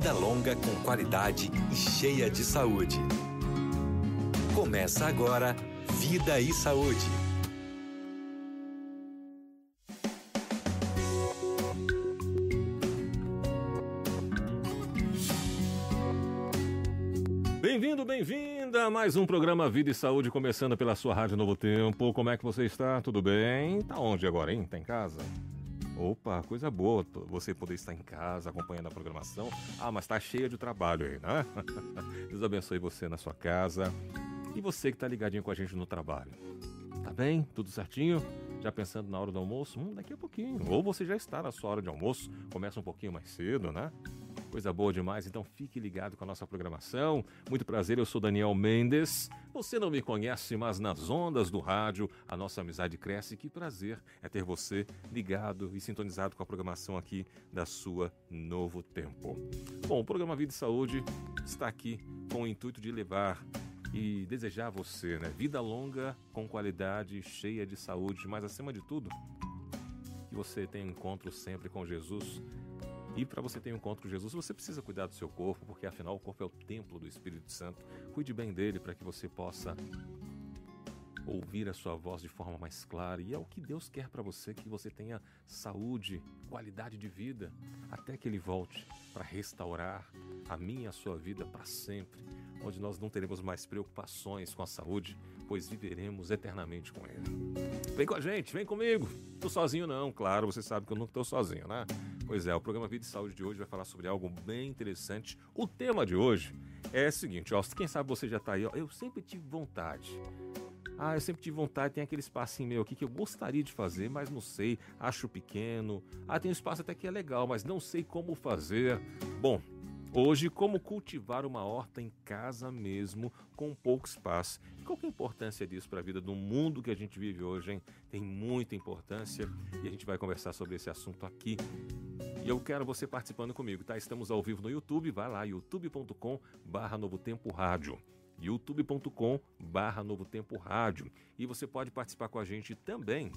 Vida longa com qualidade e cheia de saúde. Começa agora Vida e Saúde. Bem-vindo, bem-vinda a mais um programa Vida e Saúde, começando pela sua Rádio Novo Tempo. Como é que você está? Tudo bem? Tá onde agora, hein? Tá em casa? Opa, coisa boa você poder estar em casa acompanhando a programação. Ah, mas tá cheia de trabalho aí, né? Deus abençoe você na sua casa. E você que tá ligadinho com a gente no trabalho. Tá bem? Tudo certinho? Já pensando na hora do almoço? Daqui a pouquinho. Ou você já está na sua hora de almoço, começa um pouquinho mais cedo, né? Coisa boa demais, então fique ligado com a nossa programação. Muito prazer, eu sou Daniel Mendes. Você não me conhece, mas nas ondas do rádio a nossa amizade cresce. Que prazer é ter você ligado e sintonizado com a programação aqui da sua Novo Tempo. Bom, o programa Vida e Saúde está aqui com o intuito de levar e desejar a você, né, vida longa com qualidade, cheia de saúde, mas acima de tudo, que você tenha um encontro sempre com Jesus. E para você ter um encontro com Jesus, você precisa cuidar do seu corpo, porque afinal o corpo é o templo do Espírito Santo. Cuide bem dele para que você possa ouvir a sua voz de forma mais clara. E é o que Deus quer para você, que você tenha saúde, qualidade de vida, até que Ele volte para restaurar a minha e a sua vida para sempre, onde nós não teremos mais preocupações com a saúde, pois viveremos eternamente com Ele. Vem com a gente, vem comigo. Tô sozinho não, claro, você sabe que eu não estou sozinho, né? Pois é, o programa Vida e Saúde de hoje vai falar sobre algo bem interessante. O tema de hoje é o seguinte, ó, quem sabe você já tá aí, ó, eu sempre tive vontade, tem aquele espacinho meu aqui que eu gostaria de fazer, mas não sei, acho pequeno. Tem um espaço até que é legal, mas não sei como fazer. Bom, hoje, como cultivar uma horta em casa mesmo, com pouco espaço. E qual que é a importância disso para a vida do mundo que a gente vive hoje, hein? Tem muita importância e a gente vai conversar sobre esse assunto aqui. E eu quero você participando comigo, tá? Estamos ao vivo no YouTube, vai lá, youtube.com/Novo Tempo Rádio. youtube.com/Novo Tempo Rádio. E você pode participar com a gente também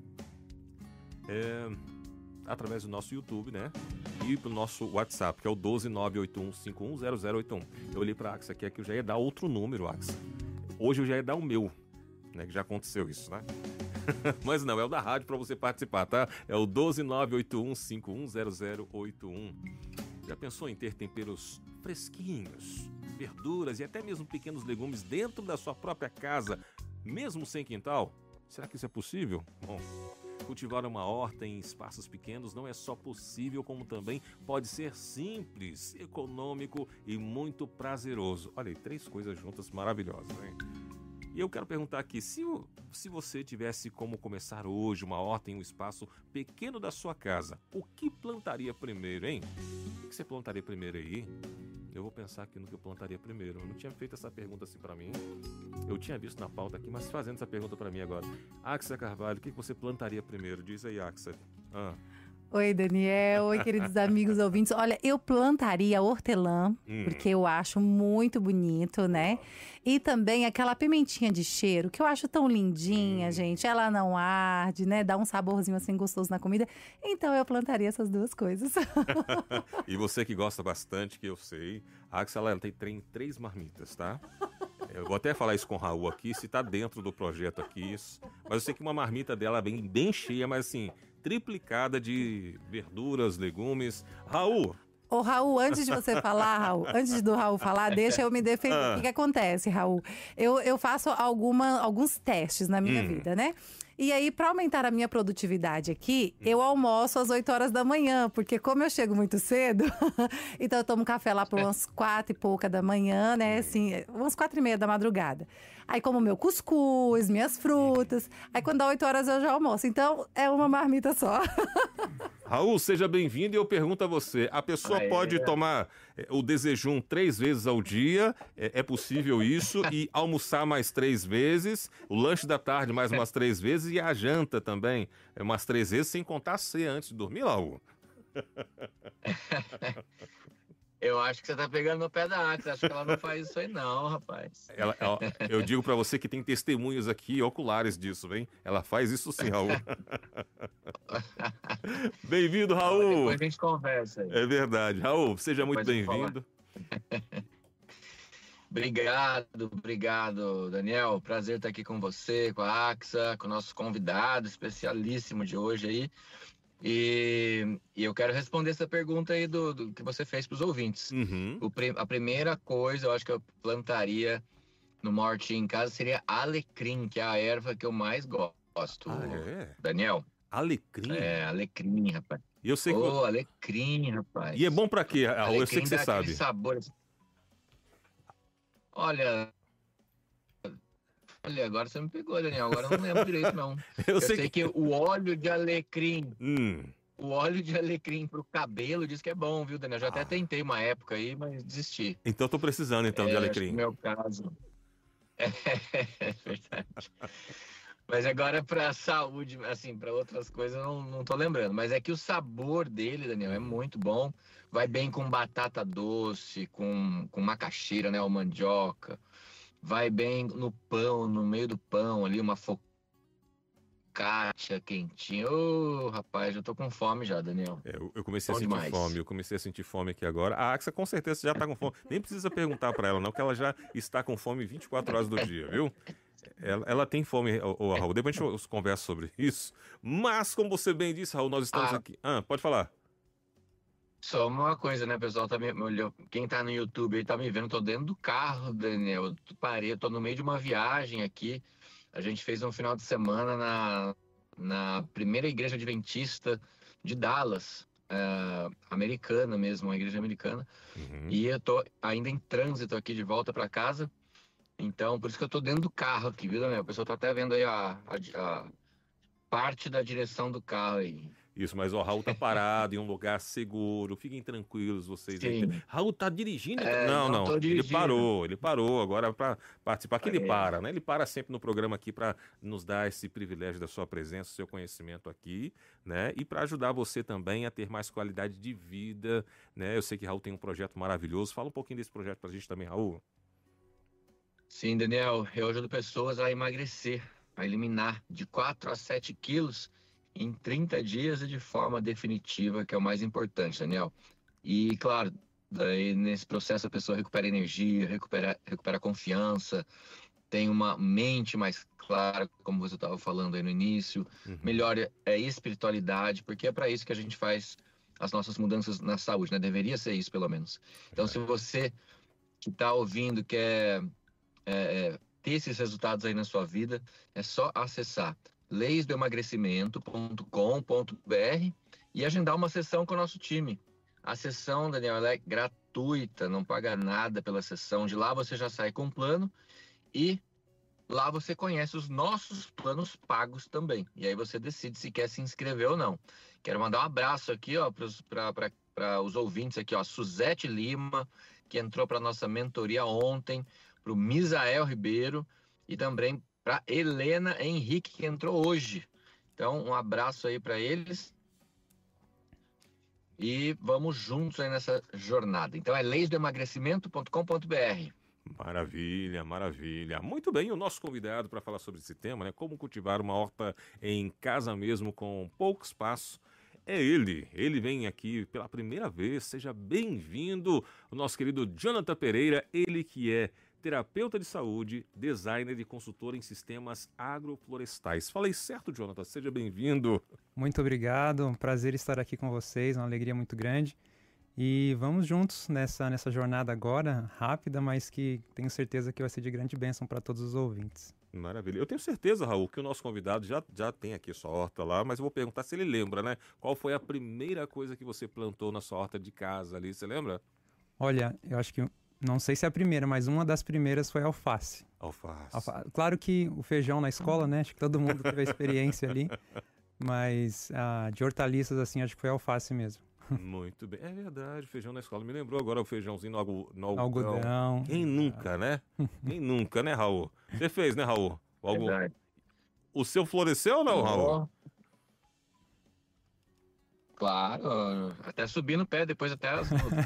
através do nosso YouTube, né? E pro nosso WhatsApp, que é o 12981510081. Eu olhei pra Axa aqui, que eu já ia dar outro número, Axa. Hoje eu já ia dar o meu, né? Que já aconteceu isso, né? Mas não, é o da rádio para você participar, tá? É o 12981510081. Já pensou em ter temperos fresquinhos, verduras e até mesmo pequenos legumes dentro da sua própria casa, mesmo sem quintal? Será que isso é possível? Bom, cultivar uma horta em espaços pequenos não é só possível, como também pode ser simples, econômico e muito prazeroso. Olha aí, 3 coisas juntas maravilhosas, hein? E eu quero perguntar aqui, se você tivesse como começar hoje uma horta em um espaço pequeno da sua casa, o que plantaria primeiro, hein? O que você plantaria primeiro aí? Eu vou pensar aqui no que eu plantaria primeiro. Eu não tinha feito essa pergunta assim pra mim. Eu tinha visto na pauta aqui, mas fazendo essa pergunta pra mim agora. Axa Carvalho, o que você plantaria primeiro? Diz aí, Axa. Oi, Daniel. Oi, queridos amigos ouvintes. Olha, eu plantaria hortelã, porque eu acho muito bonito, né? E também aquela pimentinha de cheiro, que eu acho tão lindinha, gente. Ela não arde, né? Dá um saborzinho assim gostoso na comida. Então eu plantaria essas 2 coisas. E você que gosta bastante, que eu sei, a Axel, ela tem 3 marmitas, tá? Eu vou até falar isso com o Raul aqui, se tá dentro do projeto aqui. Mas eu sei que uma marmita dela vem bem cheia, mas assim, triplicada de verduras, legumes. Raul! Ô, Raul, antes de você falar, Raul, antes do Raul falar, deixa eu me defender. O que acontece, Raul? Eu faço alguns testes na minha vida, né? E aí, para aumentar a minha produtividade aqui, eu almoço às 8 horas da manhã, porque como eu chego muito cedo, então eu tomo café lá por umas 4 e pouca da manhã, né? Assim, umas 4:30 da madrugada. Aí como meu cuscuz, minhas frutas. Aí quando dá 8 horas eu já almoço. Então é uma marmita só. Raul, seja bem-vindo e eu pergunto a você, a pessoa pode tomar o desjejum 3 vezes ao dia, é possível isso, e almoçar mais 3 vezes, o lanche da tarde mais umas 3 vezes e a janta também umas 3 vezes, sem contar a ceia antes de dormir, Raul? Eu acho que você tá pegando no pé da Axa. Acho que ela não faz isso aí, não, rapaz. Eu digo pra você que tem testemunhas aqui oculares disso, hein? Ela faz isso sim, Raul. Bem-vindo, Raul. Depois a gente conversa aí. É verdade. Raul, seja muito Depois eu vou falar. bem-vindo. Obrigado, Daniel. Prazer estar aqui com você, com a Axa, com o nosso convidado especialíssimo de hoje aí. E eu quero responder essa pergunta aí do que você fez para os ouvintes. Uhum. A primeira coisa, eu acho que eu plantaria numa hortinha em casa seria alecrim, que é a erva que eu mais gosto. Ah, é? Daniel? Alecrim? É, alecrim, rapaz. E eu sei que... alecrim, rapaz. E é bom pra quê, Raul? Eu sei que você dá sabe. aquele sabor. Olha, agora você me pegou, Daniel. Agora eu não lembro direito, não. Eu sei que o óleo de alecrim... O óleo de alecrim pro cabelo diz que é bom, viu, Daniel? Já até tentei uma época aí, mas desisti. Então tô precisando, de alecrim. Acho que no meu caso. É verdade. Mas agora pra saúde, assim, pra outras coisas eu não tô lembrando. Mas é que o sabor dele, Daniel, é muito bom. Vai bem com batata doce, com macaxeira, né, ou mandioca. Vai bem no pão, no meio do pão ali, uma focaccia quentinha. Ô, rapaz, eu tô com fome já, Daniel. Eu comecei a sentir fome, eu comecei a sentir fome aqui agora. A Axa com certeza já tá com fome. Nem precisa perguntar pra ela, não, que ela já está com fome 24 horas do dia, viu? Ela tem fome, Raul. Depois a gente conversa sobre isso. Mas, como você bem disse, Raul, nós estamos aqui. Pode falar. Só uma coisa, né, pessoal? Quem tá no YouTube aí tá me vendo, tô dentro do carro, Daniel. Eu tô no meio de uma viagem aqui. A gente fez um final de semana na primeira igreja adventista de Dallas, americana mesmo, uma igreja americana. Uhum. E eu tô ainda em trânsito aqui de volta para casa. Então, por isso que eu tô dentro do carro aqui, viu, Daniel? O pessoal tá até vendo aí a parte da direção do carro aí. Isso, mas o Raul tá parado em um lugar seguro. Fiquem tranquilos, vocês aí. Raul tá dirigindo? Não. Ele parou agora para participar. Que ele para, né? Ele para sempre no programa aqui para nos dar esse privilégio da sua presença, seu conhecimento aqui, né? E para ajudar você também a ter mais qualidade de vida, né? Eu sei que Raul tem um projeto maravilhoso. Fala um pouquinho desse projeto pra gente também, Raul. Sim, Daniel. Eu ajudo pessoas a emagrecer, a eliminar de 4 a 7 quilos em 30 dias e de forma definitiva, que é o mais importante, Daniel. E, claro, daí nesse processo a pessoa recupera energia, recupera confiança, tem uma mente mais clara, como você estava falando aí no início, melhora a espiritualidade, porque é para isso que a gente faz as nossas mudanças na saúde, né? Deveria ser isso, pelo menos. Então, se você que está ouvindo quer ter esses resultados aí na sua vida, é só acessar leisdoemagrecimento.com.br e agendar uma sessão com o nosso time. A sessão, Daniel, ela é gratuita, não paga nada pela sessão. De lá você já sai com um plano e lá você conhece os nossos planos pagos também. E aí você decide se quer se inscrever ou não. Quero mandar um abraço aqui para os ouvintes aqui, ó, Suzete Lima, que entrou para nossa mentoria ontem, para o Misael Ribeiro e também para Helena Henrique, que entrou hoje. Então, um abraço aí para eles. E vamos juntos aí nessa jornada. Então, é leisdoemagrecimento.com.br. Maravilha, maravilha. Muito bem, o nosso convidado para falar sobre esse tema, né? Como cultivar uma horta em casa mesmo com pouco espaço. É ele. Ele vem aqui pela primeira vez. Seja bem-vindo, o nosso querido Jonathan Pereira. Ele que é terapeuta de saúde, designer e consultor em sistemas agroflorestais. Falei certo, Jonathan? Seja bem-vindo. Muito obrigado, um prazer estar aqui com vocês, uma alegria muito grande. E vamos juntos nessa jornada agora, rápida, mas que tenho certeza que vai ser de grande bênção para todos os ouvintes. Maravilha. Eu tenho certeza, Raul, que o nosso convidado já tem aqui sua horta lá, mas eu vou perguntar se ele lembra, né? Qual foi a primeira coisa que você plantou na sua horta de casa ali, você lembra? Olha, eu acho que não sei se é a primeira, mas uma das primeiras foi alface. Alface. Claro que o feijão na escola, né? Acho que todo mundo teve a experiência ali. Mas de hortaliças, assim, acho que foi alface mesmo. Muito bem. É verdade, feijão na escola. Me lembrou agora o feijãozinho no algodão. Quem nunca, né? Quem nunca, né, Raul? Você fez, né, Raul? O seu floresceu ou não, Raul? Claro, até subir no pé, depois até as lutas.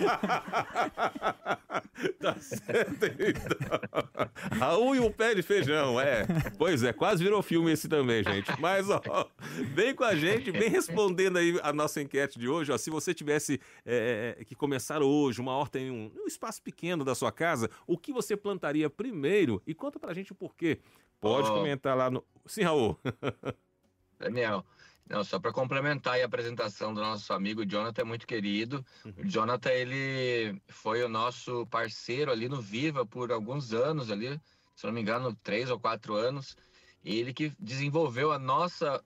Tá certo, então. Raul e o pé de feijão, Pois é, quase virou filme esse também, gente. Mas, ó, vem com a gente, vem respondendo aí a nossa enquete de hoje. Ó, se você tivesse que começar hoje uma horta em um espaço pequeno da sua casa, o que você plantaria primeiro? E conta pra gente o porquê. Pode comentar lá no... Sim, Raul. Daniel, não, só para complementar aí a apresentação do nosso amigo Jonathan, é muito querido. O Jonathan, ele foi o nosso parceiro ali no Viva por alguns anos ali, se não me engano, 3 ou 4 anos. Ele que desenvolveu a nossa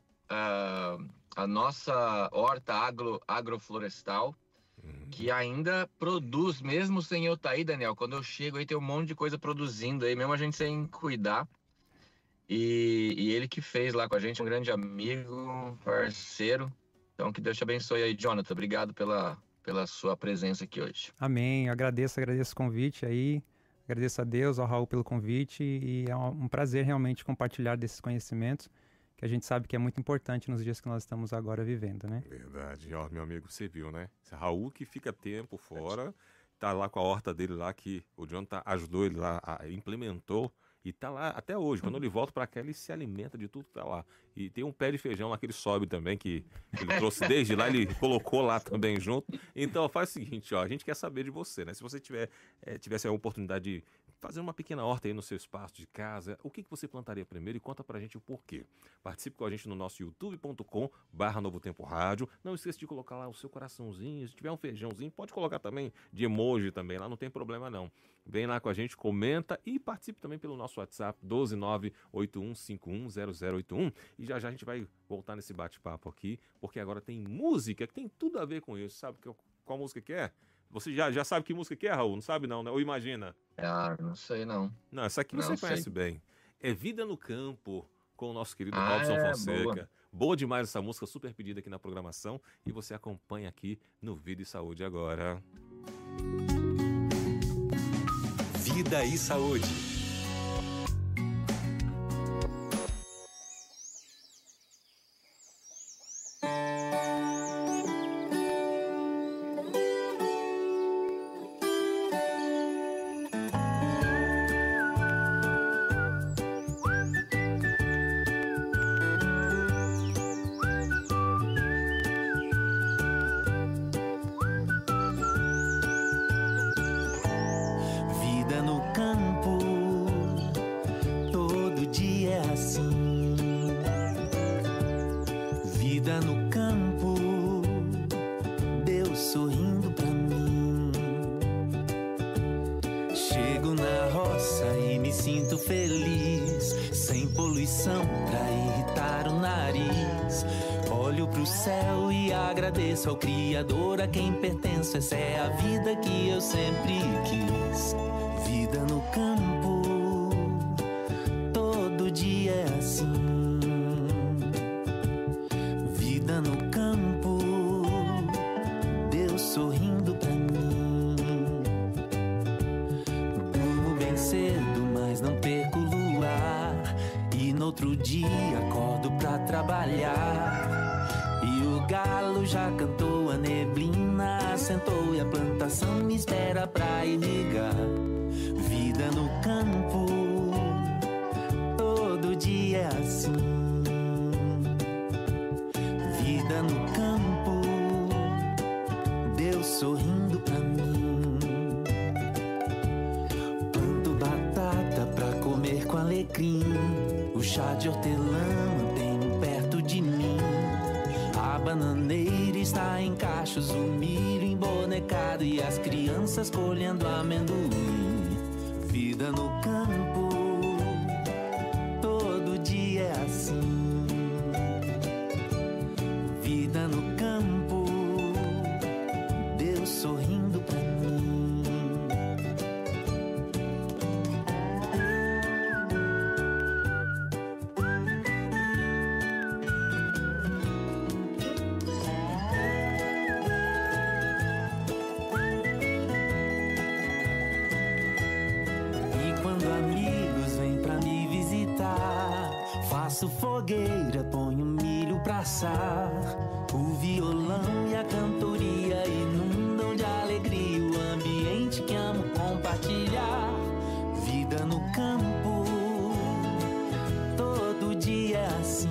horta agroflorestal, que ainda produz, mesmo sem eu estar aí, Daniel. Quando eu chego aí, tem um monte de coisa produzindo aí, mesmo a gente sem cuidar. E ele que fez lá com a gente, um grande amigo, parceiro. Então, que Deus te abençoe aí, Jonathan. Obrigado pela sua presença aqui hoje. Amém. Agradeço o convite aí. Agradeço a Deus, ao Raul pelo convite. E é um prazer realmente compartilhar desses conhecimentos, que a gente sabe que é muito importante nos dias que nós estamos agora vivendo, né? Verdade. Ó, meu amigo, você viu, né? Esse Raul que fica tempo fora, tá lá com a horta dele lá, que o Jonathan ajudou ele lá, implementou. E tá lá até hoje. Quando ele volta pra cá, ele se alimenta de tudo que tá lá. E tem um pé de feijão lá que ele sobe também, que ele trouxe desde lá, ele colocou lá também junto. Então faz o seguinte, ó, a gente quer saber de você, né? Se você tivesse a oportunidade de fazer uma pequena horta aí no seu espaço de casa, o que você plantaria primeiro e conta pra gente o porquê. Participe com a gente no nosso youtube.com/Novo Tempo Rádio. Não esqueça de colocar lá o seu coraçãozinho. Se tiver um feijãozinho, pode colocar também de emoji também, lá não tem problema não. Vem lá com a gente, comenta e participe também pelo nosso WhatsApp 12981510081. E já a gente vai voltar nesse bate-papo aqui, porque agora tem música que tem tudo a ver com isso. Sabe qual música que é? Você já sabe que música que é, Raul? Não sabe não, né? Ou imagina? Não sei não. Não, essa aqui você conhece bem. É Vida no Campo, com o nosso querido Robson Fonseca. Boa demais essa música, super pedida aqui na programação. E você acompanha aqui no Vida e Saúde agora. Vida e Saúde. Ao Criador a quem pertenço, essa é a vida que eu sempre quis. Vida no campo, todo dia é assim. Vida no campo, Deus sorrindo pra mim. Durmo bem cedo, mas não perco o luar. E no outro dia acordo pra trabalhar. E o galo já cantou, a neblina assentou e a plantação me espera pra irrigar. Vida no campo, todo dia é assim. Vida no campo, Deus sorrindo pra mim. Planto batata pra comer com alecrim. O chá de hortelã mantenho perto de mim. A bananeira está em cachos, o milho embonecado e as crianças colhendo amendoim. Vida no campo, todo dia é assim. Vida no campo, Deus sorrindo pra mim. Faço fogueira, ponho milho pra assar. O violão e a cantoria inundam de alegria o ambiente que amo compartilhar. Vida no campo, todo dia é assim.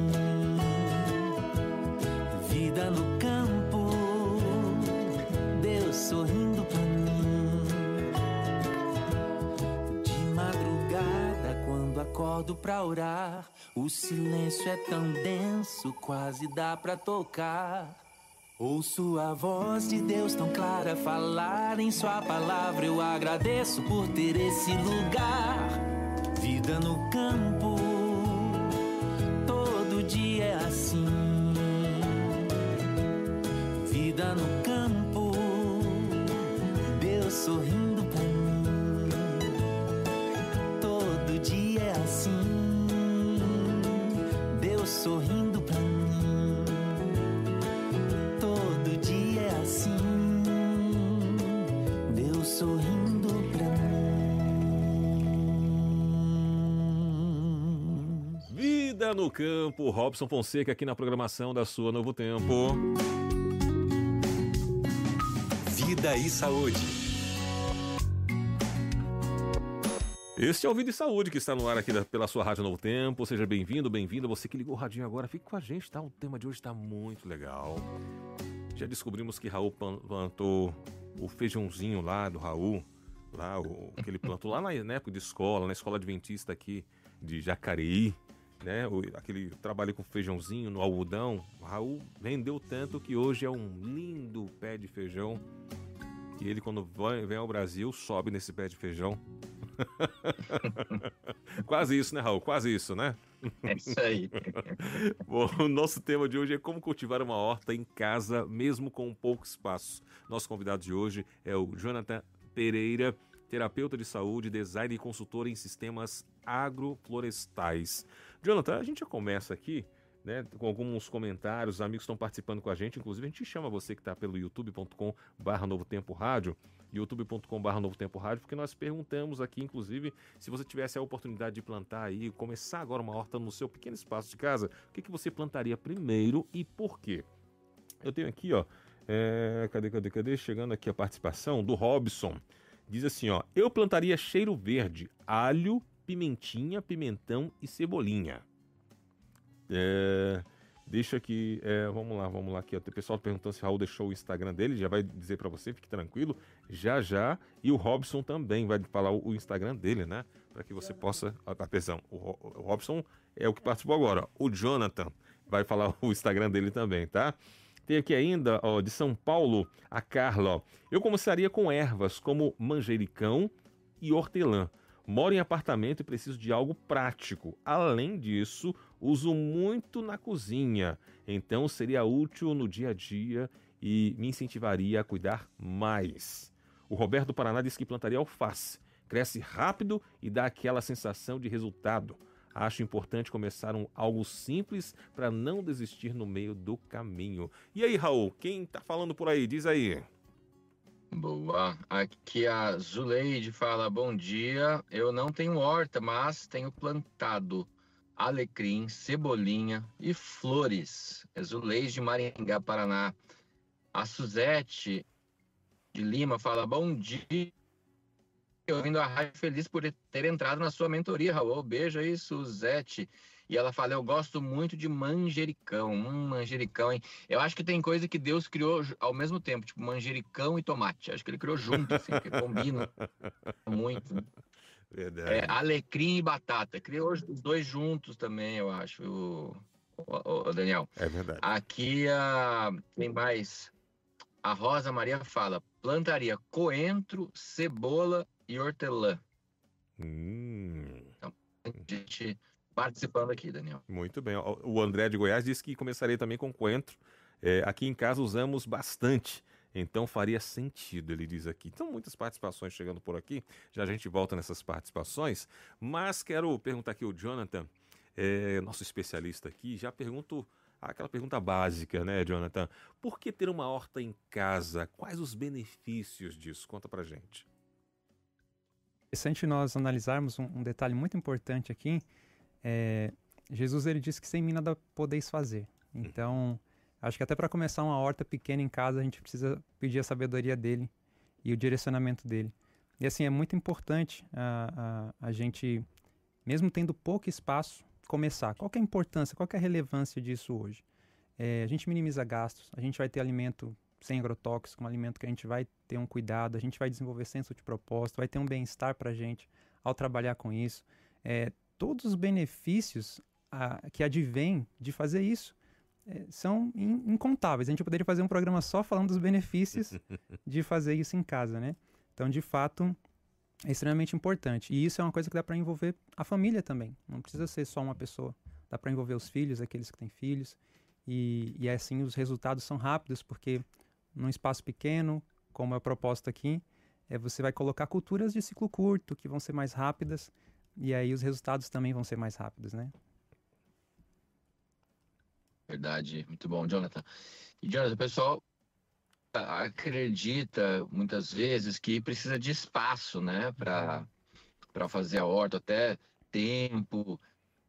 Vida no campo, Deus sorrindo pra mim. De madrugada, quando acordo pra orar, o silêncio é tão denso, quase dá pra tocar. Ouço a voz de Deus tão clara falar em sua palavra. Eu agradeço por ter esse lugar. Vida no campo, todo dia é assim. Vida no campo, Deus sorrindo pra mim. Todo dia é assim. Deus sorrindo pra mim. Todo dia é assim. Deus sorrindo pra mim. Vida no campo, Robson Fonseca aqui na programação da sua Novo Tempo. Vida e Saúde. Este é o Vida e Saúde que está no ar aqui pela sua Rádio Novo Tempo. Seja bem-vindo, bem-vinda. Você que ligou o radinho agora, fique com a gente, tá? O tema de hoje está muito legal. Já descobrimos que Raul plantou o feijãozinho lá do Raul, lá, que ele plantou lá na época de escola, na escola adventista aqui de Jacareí, né? Aquele trabalho com feijãozinho no algodão. O Raul rendeu tanto que hoje é um lindo pé de feijão. E ele, quando vem ao Brasil, sobe nesse pé de feijão. Quase isso, né, Raul? Quase isso, né? É isso aí. Bom, o nosso tema de hoje é como cultivar uma horta em casa, mesmo com pouco espaço. Nosso convidado de hoje é o Jonathan Pereira, terapeuta de saúde, designer e consultor em sistemas agroflorestais. Jonathan, a gente já começa aqui, né, com alguns comentários, os amigos estão participando com a gente, inclusive a gente chama você que está pelo youtube.com/Novo Tempo Rádio, youtube.com/Novo Tempo Rádio, porque nós perguntamos aqui, inclusive, se você tivesse a oportunidade de plantar aí, começar agora uma horta no seu pequeno espaço de casa, o que você plantaria primeiro e por quê? Eu tenho aqui, ó, cadê? Chegando aqui a participação do Robson. Diz assim, ó, eu plantaria cheiro verde, alho, pimentinha, pimentão e cebolinha. Deixa aqui, vamos lá aqui, ó. Tem pessoal perguntando se o Raul deixou o Instagram dele, já vai dizer pra você, fique tranquilo, já, e o Robson também vai falar o Instagram dele, né, para que você possa, atenção, o Robson é o que participou agora, o Jonathan vai falar o Instagram dele também, tá? Tem aqui ainda, ó, de São Paulo, a Carla, ó. Eu começaria com ervas como manjericão e hortelã. Moro em apartamento e preciso de algo prático. Além disso, uso muito na cozinha. Então, seria útil no dia a dia e me incentivaria a cuidar mais. O Roberto do Paraná disse que plantaria alface. Cresce rápido e dá aquela sensação de resultado. Acho importante começar algo simples para não desistir no meio do caminho. E aí, Raul, quem tá falando por aí? Diz aí. Boa. Aqui a Zuleide fala, bom dia. Eu não tenho horta, mas tenho plantado alecrim, cebolinha e flores. É Zuleide de Maringá, Paraná. A Suzete de Lima fala, bom dia. Ouvindo a rádio, feliz por ter entrado na sua mentoria, Raul. Beijo aí, Suzete. E ela fala, eu gosto muito de manjericão. Manjericão, hein? Eu acho que tem coisa que Deus criou ao mesmo tempo, tipo manjericão e tomate. Acho que ele criou junto, assim, que combina muito. Né? Verdade. Alecrim e batata. Criou os dois juntos também, eu acho, o Daniel. É verdade. Aqui, tem mais. A Rosa Maria fala, plantaria coentro, cebola e hortelã. Então, a gente participando aqui, Daniel. Muito bem. O André de Goiás disse que começaria também com coentro. Aqui em casa usamos bastante, então faria sentido, ele diz aqui. Então, muitas participações chegando por aqui. Já a gente volta nessas participações. Mas quero perguntar aqui ao Jonathan, nosso especialista aqui. Já pergunto aquela pergunta básica, né, Jonathan? Por que ter uma horta em casa? Quais os benefícios disso? Conta pra gente. É interessante nós analisarmos um detalhe muito importante aqui. Jesus ele disse que sem mim nada podeis fazer. Então, Acho que até para começar uma horta pequena em casa, a gente precisa pedir a sabedoria dele e o direcionamento dele. E assim, é muito importante a gente, mesmo tendo pouco espaço, começar. Qual que é a importância, qual que é a relevância disso hoje? A gente minimiza gastos, a gente vai ter alimento sem agrotóxico, um alimento que a gente vai ter um cuidado, a gente vai desenvolver senso de propósito, vai ter um bem-estar para a gente ao trabalhar com isso. Todos os benefícios que advêm de fazer isso são incontáveis. A gente poderia fazer um programa só falando dos benefícios de fazer isso em casa, né? Então, de fato, é extremamente importante. E isso é uma coisa que dá para envolver a família também. Não precisa ser só uma pessoa. Dá para envolver os filhos, aqueles que têm filhos. E assim, os resultados são rápidos, porque num espaço pequeno, como é o propósito aqui, você vai colocar culturas de ciclo curto, que vão ser mais rápidas, e aí os resultados também vão ser mais rápidos, né? Verdade, muito bom, Jonathan. E, Jonathan, o pessoal acredita muitas vezes que precisa de espaço, né, para fazer a horta, até tempo,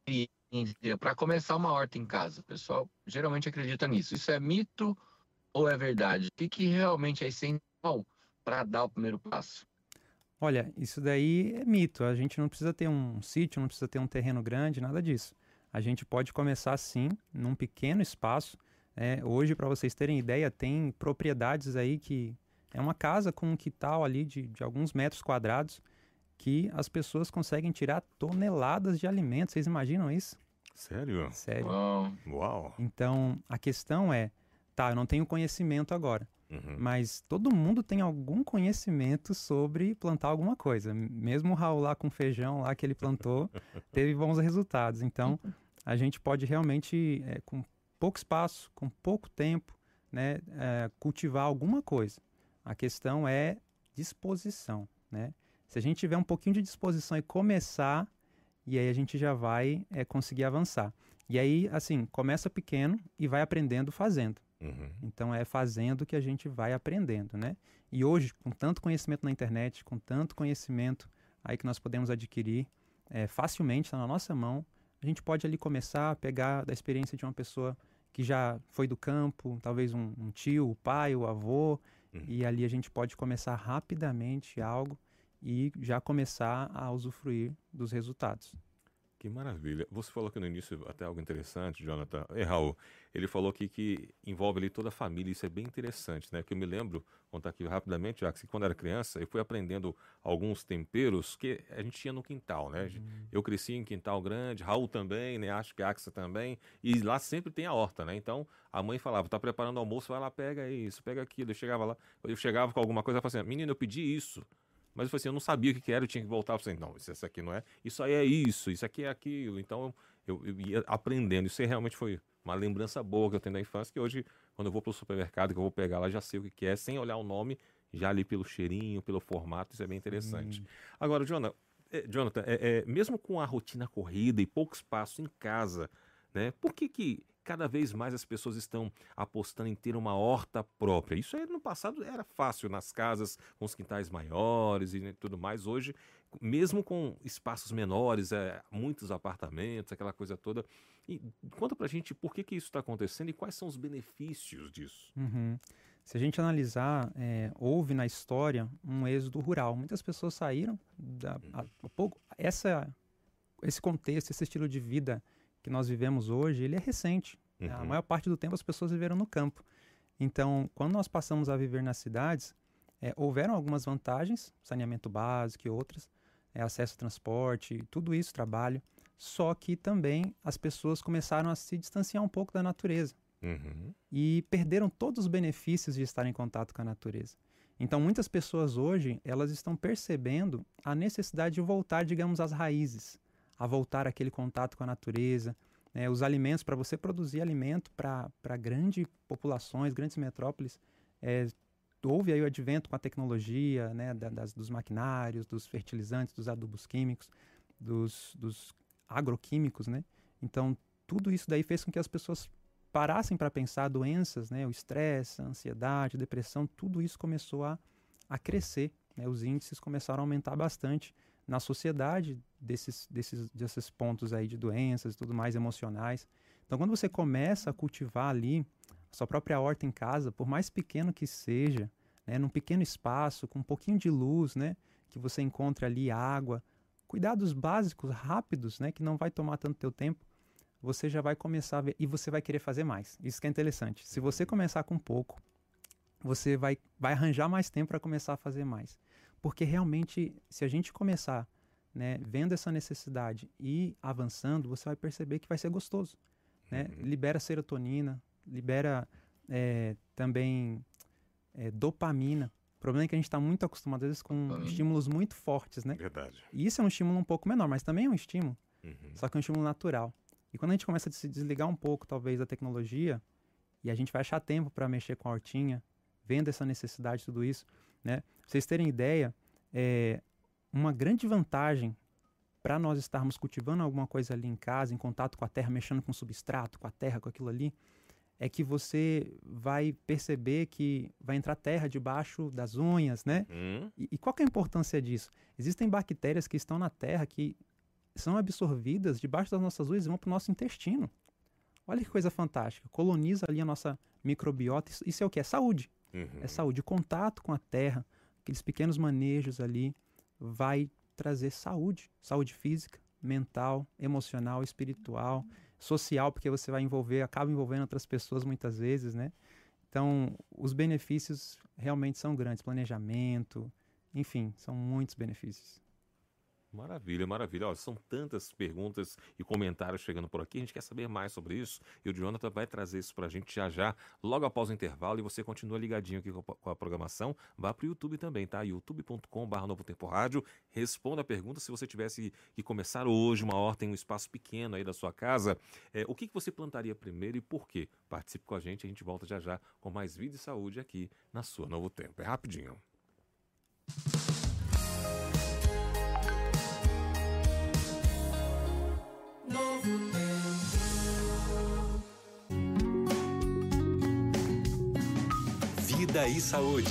para começar uma horta em casa. O pessoal geralmente acredita nisso. Isso é mito ou é verdade? O que realmente é essencial para dar o primeiro passo? Olha, isso daí é mito. A gente não precisa ter um sítio, não precisa ter um terreno grande, nada disso. A gente pode começar sim, num pequeno espaço. Hoje, para vocês terem ideia, tem propriedades aí que é uma casa com um quintal ali de alguns metros quadrados que as pessoas conseguem tirar toneladas de alimentos. Vocês imaginam isso? Sério? Sério. Uau. Então, a questão é, eu não tenho conhecimento agora, mas todo mundo tem algum conhecimento sobre plantar alguma coisa. Mesmo o Raul lá com feijão lá que ele plantou, teve bons resultados. Então, a gente pode realmente, com pouco espaço, com pouco tempo, né, cultivar alguma coisa. A questão é disposição, né? Se a gente tiver um pouquinho de disposição e começar, e aí a gente já vai conseguir avançar. E aí, assim, começa pequeno e vai aprendendo fazendo. Então, é fazendo que a gente vai aprendendo, né? E hoje, com tanto conhecimento na internet, com tanto conhecimento aí que nós podemos adquirir facilmente, está na nossa mão, a gente pode ali começar a pegar da experiência de uma pessoa que já foi do campo, talvez um tio, o pai, o avô, e ali a gente pode começar rapidamente algo e já começar a usufruir dos resultados. Que maravilha. Você falou aqui no início até algo interessante, Jonathan. Raul, ele falou aqui que envolve ali toda a família, isso é bem interessante, né? Que eu me lembro, contar aqui rapidamente, já que quando era criança, eu fui aprendendo alguns temperos que a gente tinha no quintal, né? Eu cresci em quintal grande, Raul também, né? Acho que a Axa também, e lá sempre tem a horta, né? Então, a mãe falava, tá preparando o almoço, vai lá, pega isso, pega aquilo. Eu chegava com alguma coisa, eu falava assim, menino, eu pedi isso. Mas eu falei assim, eu não sabia o que era, eu tinha que voltar. Eu falei assim, não, isso aqui não é, isso aí é isso aqui é aquilo. Então eu ia aprendendo. Isso aí realmente foi uma lembrança boa que eu tenho da infância, que hoje, quando eu vou pro supermercado, que eu vou pegar lá, já sei o que é, sem olhar o nome, já ali pelo cheirinho, pelo formato, isso é bem interessante. Agora, Jonathan, mesmo com a rotina corrida e pouco espaço em casa, né, por que cada vez mais as pessoas estão apostando em ter uma horta própria? Isso aí no passado era fácil, nas casas com os quintais maiores e tudo mais. Hoje, mesmo com espaços menores, muitos apartamentos, aquela coisa toda. E conta pra gente por que isso está acontecendo e quais são os benefícios disso. Se a gente analisar, houve na história um êxodo rural. Muitas pessoas saíram esse contexto, esse estilo de vida que nós vivemos hoje, ele é recente. A maior parte do tempo as pessoas viveram no campo. Então, quando nós passamos a viver nas cidades, houveram algumas vantagens, saneamento básico e outras, acesso a transporte, tudo isso, trabalho. Só que também as pessoas começaram a se distanciar um pouco da natureza. E perderam todos os benefícios de estar em contato com a natureza. Então, muitas pessoas hoje, elas estão percebendo a necessidade de voltar, digamos, às raízes, a voltar àquele contato com a natureza, os alimentos, para você produzir alimento para grandes populações, grandes metrópoles, houve aí o advento com a tecnologia, né, dos maquinários, dos fertilizantes, dos adubos químicos, dos agroquímicos, né? Então, tudo isso daí fez com que as pessoas parassem para pensar doenças, né, o estresse, a ansiedade, a depressão, tudo isso começou a crescer, né? Os índices começaram a aumentar bastante na sociedade desses pontos aí de doenças e tudo mais emocionais. Então, quando você começa a cultivar ali sua própria horta em casa, por mais pequeno que seja, né, num pequeno espaço, com um pouquinho de luz, né, que você encontre ali água, cuidados básicos, rápidos, né, que não vai tomar tanto teu tempo, você já vai começar a ver, e você vai querer fazer mais. Isso que é interessante. Se você começar com pouco, você vai arranjar mais tempo para começar a fazer mais. Porque realmente, se a gente começar, né, vendo essa necessidade e avançando, você vai perceber que vai ser gostoso. Né? Libera serotonina, libera também dopamina. O problema é que a gente está muito acostumado, às vezes, com estímulos muito fortes, né? Verdade. E isso é um estímulo um pouco menor, mas também é um estímulo, só que é um estímulo natural. E quando a gente começa a se desligar um pouco, talvez, da tecnologia, e a gente vai achar tempo para mexer com a hortinha, vendo essa necessidade, tudo isso, né? Pra vocês terem ideia, uma grande vantagem para nós estarmos cultivando alguma coisa ali em casa, em contato com a terra, mexendo com o substrato, com a terra, com aquilo ali, é que você vai perceber que vai entrar terra debaixo das unhas, né? E qual que é a importância disso? Existem bactérias que estão na terra que são absorvidas debaixo das nossas unhas e vão para o nosso intestino. Olha que coisa fantástica. Coloniza ali a nossa microbiota. Isso é o que? É saúde. É saúde. O contato com a terra, aqueles pequenos manejos ali, vai trazer saúde. Saúde física, mental, emocional, espiritual, social, porque você vai acaba envolvendo outras pessoas muitas vezes, né? Então, os benefícios realmente são grandes. Planejamento, enfim, são muitos benefícios. Maravilha, maravilha. Olha, são tantas perguntas e comentários chegando por aqui. A gente quer saber mais sobre isso e o Jonathan vai trazer isso pra gente já, logo após o intervalo. E você continua ligadinho aqui com a programação. Vá pro YouTube também, tá? youtube.com/Novo Tempo Rádio. Responda a pergunta. Se você tivesse que começar hoje uma horta em um espaço pequeno aí da sua casa, o que você plantaria primeiro e por quê? Participe com a gente gente volta já com mais vida e saúde aqui na sua Novo Tempo. É rapidinho. Vida e Saúde.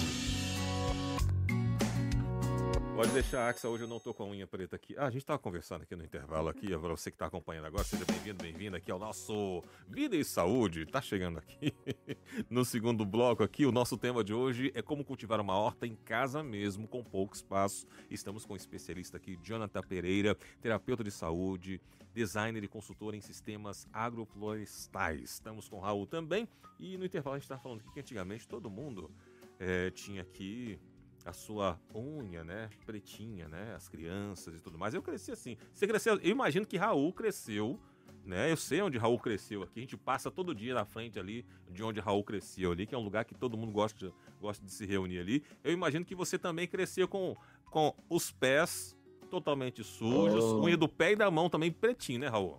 Pode deixar, Axa, hoje eu não tô com a unha preta aqui. A gente tava conversando aqui no intervalo aqui, para você que tá acompanhando agora, seja bem-vindo, bem-vinda aqui ao nosso Vida e Saúde. Tá chegando aqui no segundo bloco aqui. O nosso tema de hoje é como cultivar uma horta em casa mesmo, com pouco espaço. Estamos com o especialista aqui, Jonathan Pereira, terapeuta de saúde, designer e consultor em sistemas agroflorestais. Estamos com o Raul também. E no intervalo a gente tá falando aqui que antigamente todo mundo tinha aqui a sua unha, né, pretinha, né, as crianças e tudo mais. Eu cresci assim. Você cresceu, eu imagino que Raul cresceu, né, eu sei onde Raul cresceu aqui. A gente passa todo dia na frente ali de onde Raul cresceu ali, que é um lugar que todo mundo gosta de se reunir ali. Eu imagino que você também cresceu com os pés totalmente sujos, unha do pé e da mão também pretinho, né, Raul?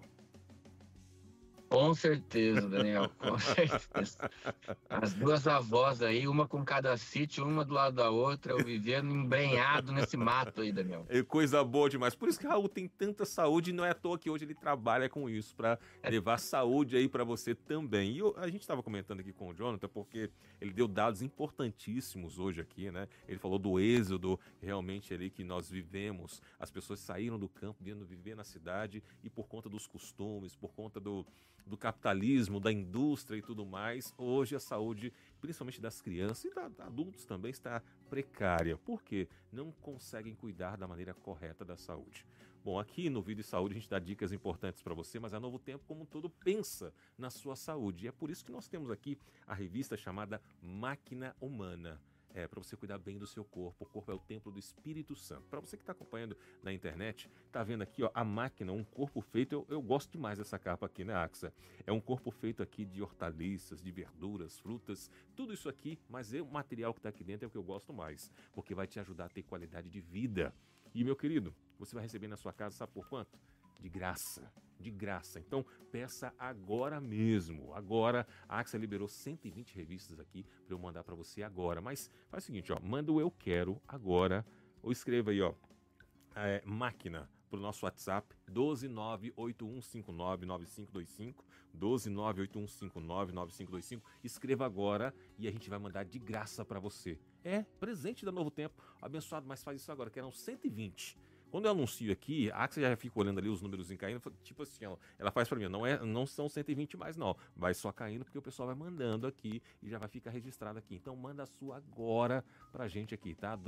Com certeza, Daniel, com certeza. As duas avós aí, uma com cada sítio, uma do lado da outra, eu vivendo embrenhado nesse mato aí, Daniel. É coisa boa demais. Por isso que Raul tem tanta saúde e não é à toa que hoje ele trabalha com isso, para levar saúde aí para você também. E a gente estava comentando aqui com o Jonathan, porque ele deu dados importantíssimos hoje aqui, né? Ele falou do êxodo realmente ali que nós vivemos. As pessoas saíram do campo, vindo viver na cidade e por conta dos costumes, por conta do capitalismo, da indústria e tudo mais, hoje a saúde, principalmente das crianças e da adultos também, está precária. Por quê? Não conseguem cuidar da maneira correta da saúde. Bom, aqui no Vida e Saúde a gente dá dicas importantes para você, mas a Novo Tempo como um todo pensa na sua saúde. E é por isso que nós temos aqui a revista chamada Máquina Humana. Para você cuidar bem do seu corpo. O corpo é o templo do Espírito Santo. Para você que está acompanhando na internet, tá vendo aqui, ó, a máquina, um corpo feito. Eu gosto demais dessa capa aqui, né, Axa? É um corpo feito aqui de hortaliças, de verduras, frutas, tudo isso aqui, mas o material que está aqui dentro é o que eu gosto mais, porque vai te ajudar a ter qualidade de vida. E, meu querido, você vai receber na sua casa, sabe por quanto? De graça. De graça. Então, peça agora mesmo. Agora, a Axa liberou 120 revistas aqui para eu mandar para você agora. Mas faz o seguinte, ó, manda o eu quero agora, ou escreva aí, ó, máquina, para o nosso WhatsApp, 12981599525, 12981599525. Escreva agora e a gente vai mandar de graça para você. É presente da Novo Tempo, abençoado, mas faz isso agora, que eram 120. Quando eu anuncio aqui, a Axia já fica olhando ali os números caindo, tipo assim, ó, ela faz para mim, não são 120 mais não, vai só caindo porque o pessoal vai mandando aqui e já vai ficar registrado aqui. Então manda a sua agora pra gente aqui, tá?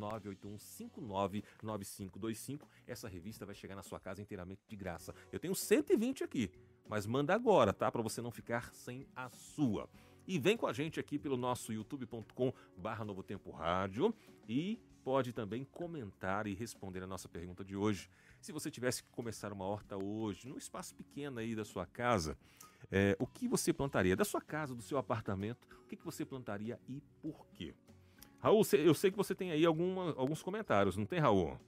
12981599525. Essa revista vai chegar na sua casa inteiramente de graça. Eu tenho 120 aqui, mas manda agora, tá? Para você não ficar sem a sua. E vem com a gente aqui pelo nosso youtube.com/Novo Tempo Rádio e pode também comentar e responder a nossa pergunta de hoje. Se você tivesse que começar uma horta hoje, num espaço pequeno aí da sua casa, o que você plantaria? Da sua casa, do seu apartamento, o que você plantaria e por quê? Raul, eu sei que você tem aí alguns comentários, não tem, Raul?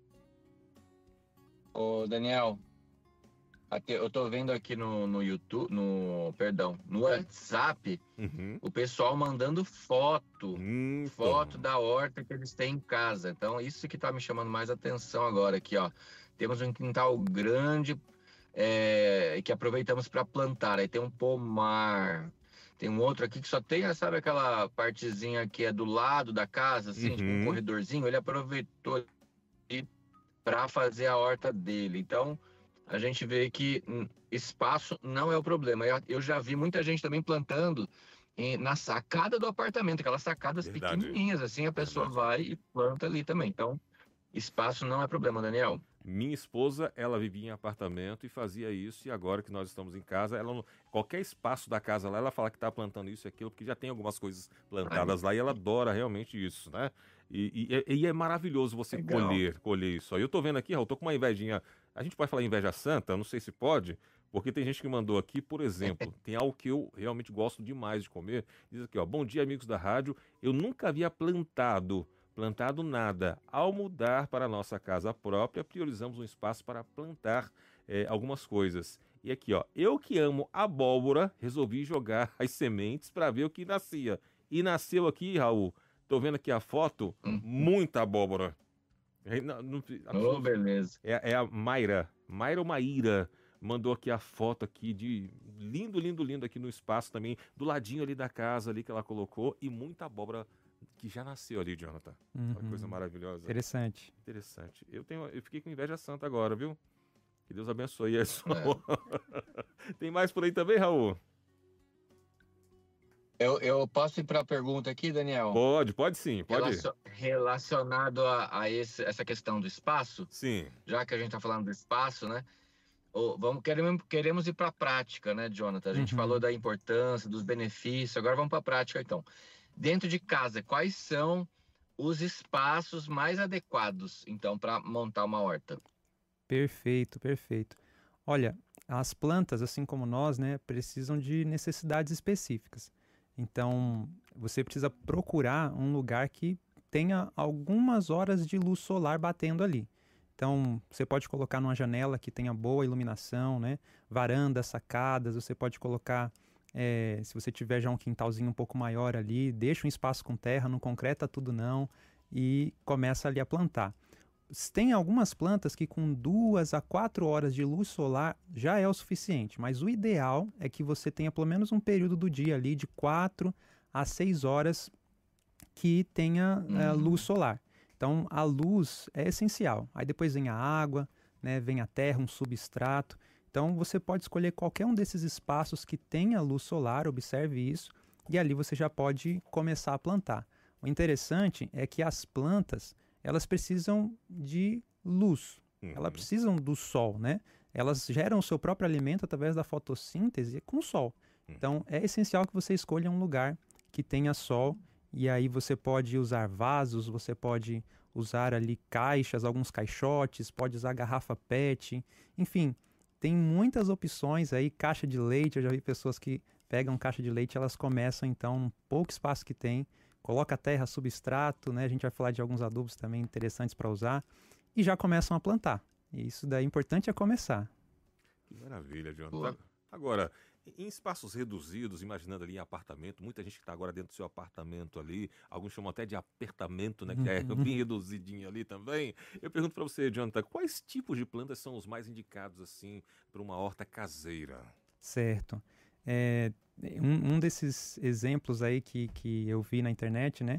Ô, Daniel, eu tô vendo aqui no YouTube, no WhatsApp, o pessoal mandando foto da horta que eles têm em casa. Então, isso que tá me chamando mais atenção agora aqui, ó. Temos um quintal grande que aproveitamos para plantar. Aí tem um pomar, tem um outro aqui que só tem, sabe aquela partezinha que é do lado da casa, assim, tipo um corredorzinho. Ele aproveitou para fazer a horta dele. Então, a gente vê que espaço não é o problema. Eu já vi muita gente também plantando na sacada do apartamento, aquelas sacadas pequenininhas, assim, a pessoa vai e planta ali também. Então, espaço não é problema, Daniel. Minha esposa, ela vivia em apartamento e fazia isso, e agora que nós estamos em casa, qualquer espaço da casa lá, ela fala que está plantando isso e aquilo, porque já tem algumas coisas plantadas lá e ela adora realmente isso, né? E é maravilhoso você colher isso. Eu tô vendo aqui, Raul, tô com uma invejinha. A gente pode falar inveja santa? Eu não sei se pode, porque tem gente que mandou aqui, por exemplo, tem algo que eu realmente gosto demais de comer. Diz aqui, ó, bom dia, amigos da rádio. Eu nunca havia plantado nada. Ao mudar para a nossa casa própria, priorizamos um espaço para plantar algumas coisas. E aqui, ó, eu que amo abóbora, resolvi jogar as sementes para ver o que nascia. E nasceu aqui, Raul, tô vendo aqui a foto, muita abóbora. Beleza. É a Mayra ou Maíra, mandou aqui a foto aqui de lindo aqui no espaço também, do ladinho ali da casa ali que ela colocou, e muita abóbora que já nasceu ali, Jonathan. Uma coisa maravilhosa. Interessante. Eu fiquei com inveja santa agora, viu? Que Deus abençoe isso. Tem mais por aí também, Raul? Eu posso ir para a pergunta aqui, Daniel? Pode sim, pode. Relacionado a essa questão do espaço? Sim. Já que a gente está falando do espaço, né? Queremos ir para a prática, né, Jonathan? A gente falou da importância, dos benefícios, agora vamos para a prática, então. Dentro de casa, quais são os espaços mais adequados, então, para montar uma horta? Perfeito. Olha, as plantas, assim como nós, né, precisam de necessidades específicas. Então, você precisa procurar um lugar que tenha algumas horas de luz solar batendo ali. Então, você pode colocar numa janela que tenha boa iluminação, né? Varandas, sacadas, você pode colocar, se você tiver já um quintalzinho um pouco maior ali, deixa um espaço com terra, não concreta tudo não, e começa ali a plantar. Tem algumas plantas que com 2 a 4 horas de luz solar já é o suficiente, mas o ideal é que você tenha pelo menos um período do dia ali de 4 a 6 horas que tenha luz solar. Então a luz é essencial. Aí depois vem a água, né, vem a terra, um substrato. Então você pode escolher qualquer um desses espaços que tenha luz solar, observe isso, e ali você já pode começar a plantar. O interessante é que as plantas, elas precisam de luz, elas precisam do sol, né? Elas geram o seu próprio alimento através da fotossíntese com o sol. Então, é essencial que você escolha um lugar que tenha sol, e aí você pode usar vasos, você pode usar ali caixas, alguns caixotes, pode usar garrafa PET, enfim, tem muitas opções aí, caixa de leite, eu já vi pessoas que pegam caixa de leite, elas começam então, um pouco espaço que tem, coloca terra, substrato, né? A gente vai falar de alguns adubos também interessantes para usar e já começam a plantar. E isso daí, importante é começar. Que maravilha, Jonathan. Agora, em espaços reduzidos, imaginando ali em apartamento, muita gente que está agora dentro do seu apartamento ali, alguns chamam até de apertamento, né? Que é bem reduzidinho ali também. Eu pergunto para você, Jonathan, quais tipos de plantas são os mais indicados assim para uma horta caseira? Certo. Um desses exemplos aí que eu vi na internet, né,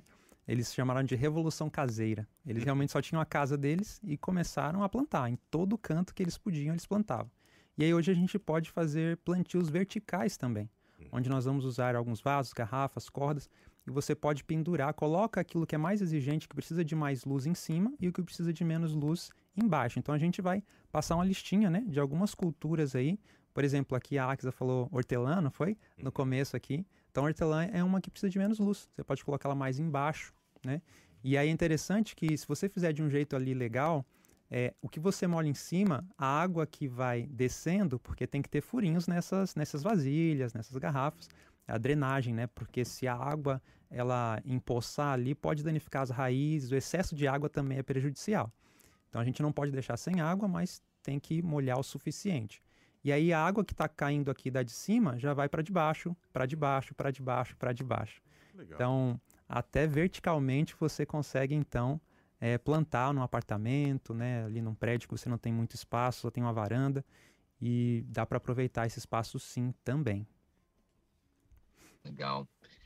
eles chamaram de revolução caseira. Eles realmente só tinham a casa deles e começaram a plantar. Em todo canto que eles podiam, eles plantavam. E aí hoje a gente pode fazer plantios verticais também, onde nós vamos usar alguns vasos, garrafas, cordas, e você pode pendurar, coloca aquilo que é mais exigente, que precisa de mais luz em cima, e o que precisa de menos luz embaixo. Então a gente vai passar uma listinha, né, de algumas culturas aí. Por exemplo, aqui a Axa falou hortelã, não foi? No começo aqui. Então hortelã é uma que precisa de menos luz. Você pode colocar ela mais embaixo, né? E aí é interessante que se você fizer de um jeito ali legal, o que você molha em cima, a água que vai descendo, porque tem que ter furinhos nessas vasilhas, nessas garrafas, a drenagem, né? Porque se a água ela empoçar ali, pode danificar as raízes, o excesso de água também é prejudicial. Então a gente não pode deixar sem água, mas tem que molhar o suficiente. E aí a água que está caindo aqui da de cima já vai para de baixo, para de baixo, para de baixo, para de baixo. Legal. Então, até verticalmente você consegue, então, plantar num apartamento, né, ali num prédio que você não tem muito espaço, só tem uma varanda, e dá para aproveitar esse espaço sim também. Legal.